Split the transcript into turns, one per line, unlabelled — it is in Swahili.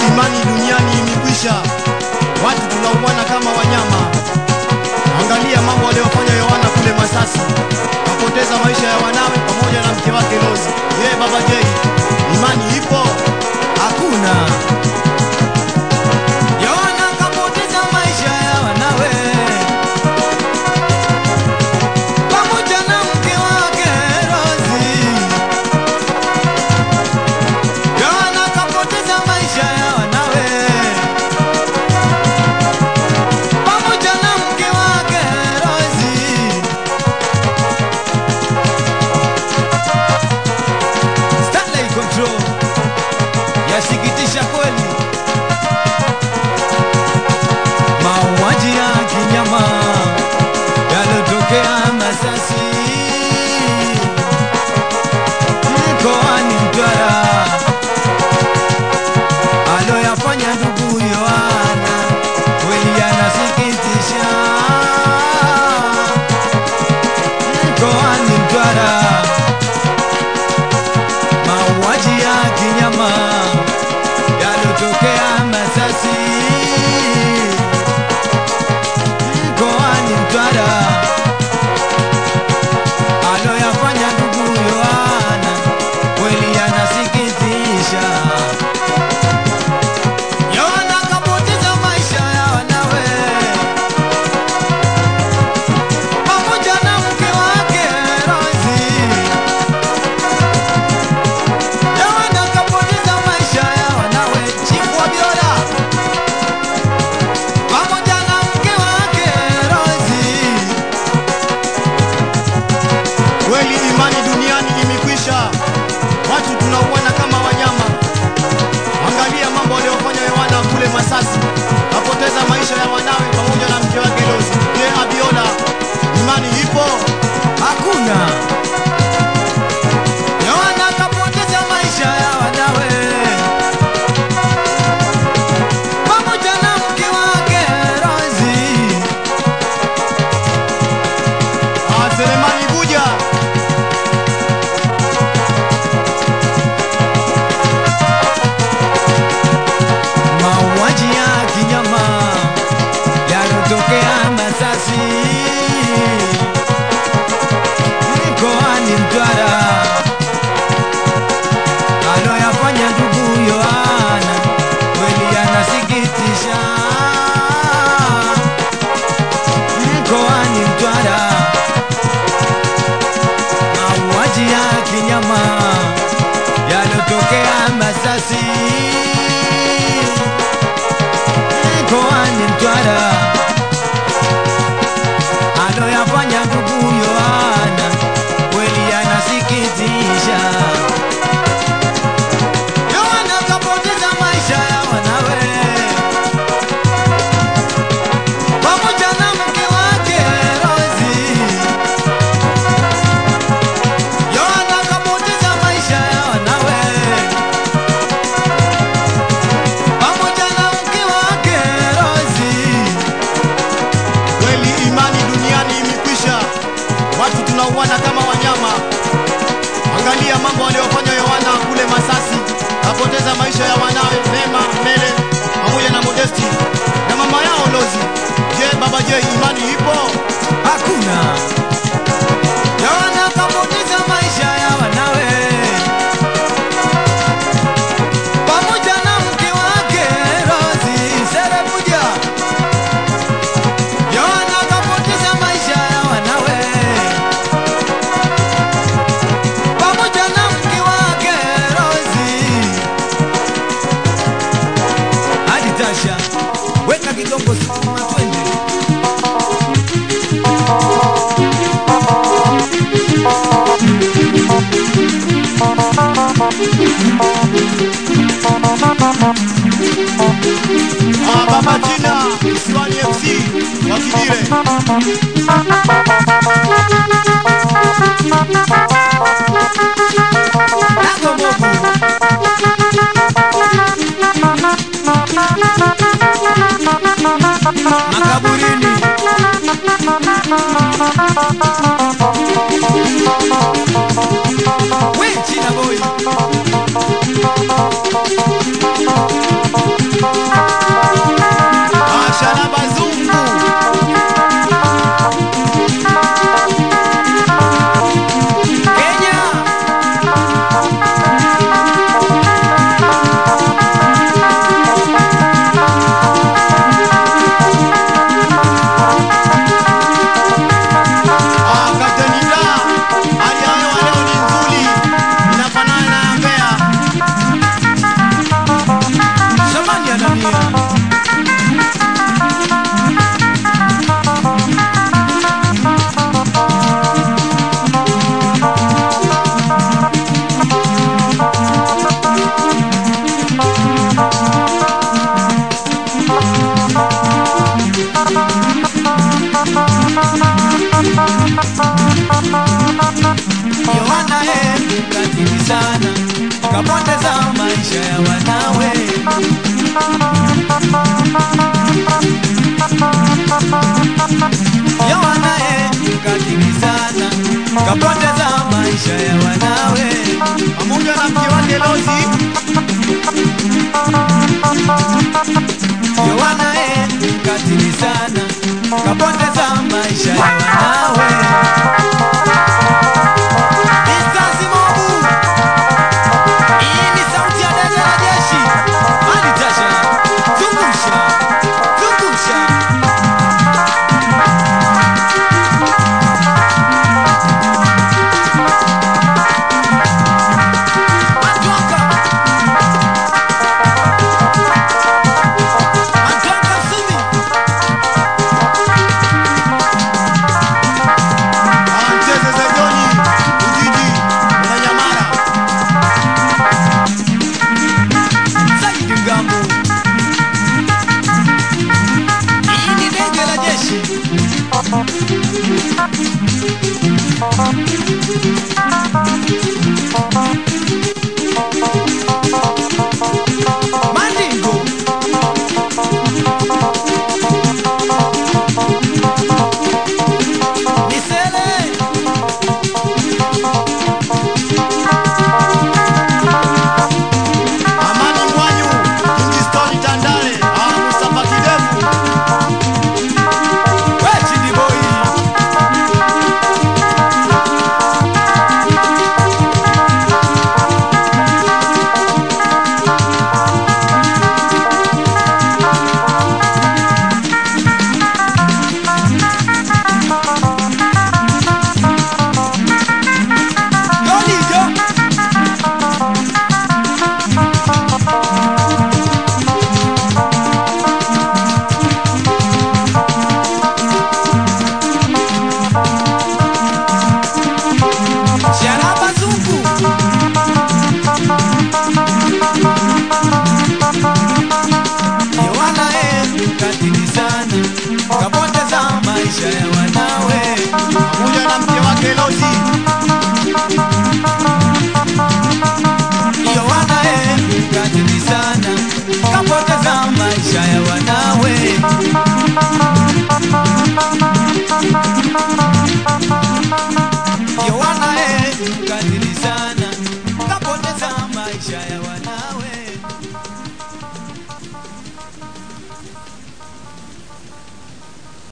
imani duniani imekwisha, watu tunauana kama wanyama. Angalia mambo aliyofanya Yohana kule Masasi, kapoteza maisha ya wanawe pamoja na mke wake Lozi. Baba J, imani ipo? Hakuna. Yohana kapoteza maisha ya wanawe pamoja na mke wake Lozi. Yohana kapoteza maisha ya wanawe pamoja na mke wake Lozi. Stanley Control, yasikitisha kweli. Mauaji ya kinyama yalotokea Masasi mkoani Mtwara, aloyafanya ndugu Yohana kweli yanasikitisha. Mkoani Mtwara, mauaji ya kinyama yalotokea Masasi mkoani Mtwara, aloyafanya ndugu Yohana kweli yanasikitisha. Yohana kapoteza maisha ya wanawe pamoja na mke wake Lozi. Yohana kapoteza maisha ya wanawe Chifu Abiola pamoja na mke wake Lozi. Kweli imani duniani imekwisha, watu tunauana kama wanyama. Angalia mambo aliyofanya Yohana kule Masasi, kapoteza maisha ya wanawe pamoja na mke wake Lozi. Abiola, imani ipo? Hakuna. Yohana kapoteza maisha ya wanawe pamoja na mke wake Lozi. Selemani Buja, mauaji ya kinyama yalotokea Masasi mkoani Mtwara, aloyafanya ndugu Yohana kweli yanasikitisha. Mkoani Mtwara, mauaji ya kinyama yalotokea Masasi mkoani Mtwara, aloyafanya ndugu Yohana kweli yanasikitisha. Yohana kapoteza maisha ya wanawe pamoja na mke wake Lozi. Yohana kapoteza maisha ya wanawe pamoja na mke wake Lozi. Kweli imani duniani imekwisha, watu tunauana kama wanyama. Angalia mambo aliyofanya Yohana kule Masasi, kapoteza maisha ya wanawe Neema, Mele pamoja na Modesti na mama yao Lozi. Baba J, imani ipo? Hakuna. Yohana kapoteza maisha ya wanawe pamoja na mke wake Lozi. Serebuja, Yohana kapoteza maisha ya wanawe pamoja na mke wake Lozi. Hadi Tasha, weka kigongo sukuma twende. Baba Jina, Swani FC, Wakidire. Nago Mogu. Makaburini. We China boy.
kapoteza maisha ya wanawe. Yohana mkatili sana, kapoteza maisha ya wanawe.
Pamoja na mke wake Lozi.
Yohana mkatili sana, kapoteza maisha ya wanawe.